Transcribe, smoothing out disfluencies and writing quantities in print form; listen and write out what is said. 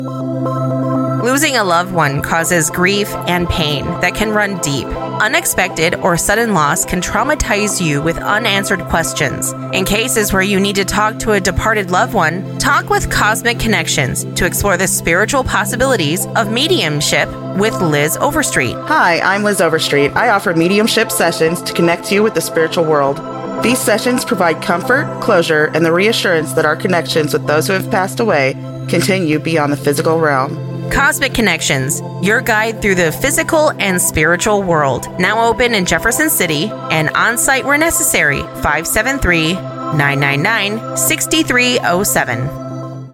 Losing a loved one causes grief and pain that can run deep. Unexpected or sudden loss can traumatize you with unanswered questions. In cases where you need to talk to a departed loved one, talk with Cosmic Connections to explore the spiritual possibilities of mediumship with Liz Overstreet. Hi, I'm Liz Overstreet. I offer mediumship sessions to connect you with the spiritual world. These sessions provide comfort, closure, and the reassurance that our connections with those who have passed away continue beyond the physical realm. Cosmic Connections, your guide through the physical and spiritual world. Now open in Jefferson City and on-site where necessary. 573-999-6307.